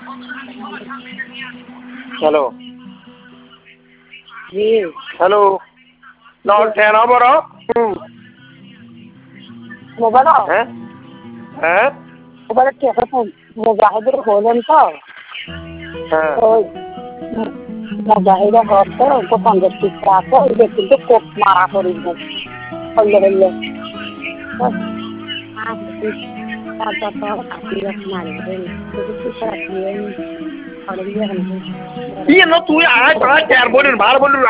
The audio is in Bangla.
হ্যালো হ্যালো কেন বড় মোবাইল হ্যাঁ হ্যাঁ মোবাইলের টাকা মুজাহিদের হলেন তো হ্যাঁ ওই মুজাহিদের হচ্ছে গোপাঙ্গের চিত্র আছে ওই কিন্তু কোপ মারা করি হইলে হইলে তুই আয় ভার বোনের